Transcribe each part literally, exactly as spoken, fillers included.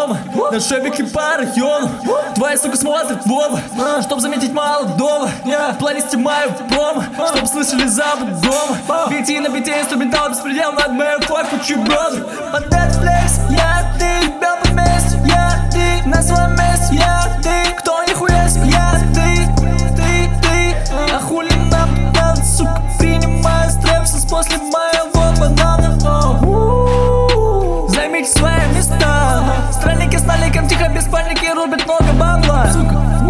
дома. На шебеке по району. Твоя сука смотрит в оба, чтоб заметить молодого. В плейлисте мою промо, чтоб слышали запах дома. Бити на бите, инструментал беспредел над моим флаг, чемпион. Под Netflix, я ты, любил вместе, я ты, на своем месте, я ты. Кто нихуя себе, я ты, ты, ты. А хули нам надо, сука, принимаю стресс после моего банана. Займите свои места. Странники с наликом, тихо, без паники, рубят много бабла.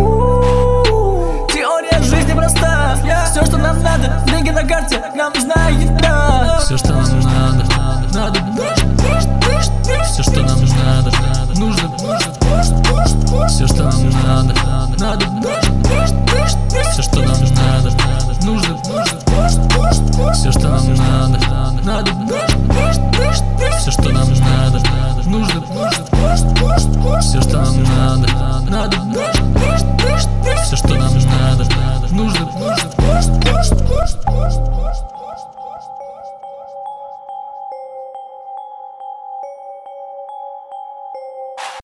Теория жизни проста. Все, что нам надо, деньги на карте, нам нужна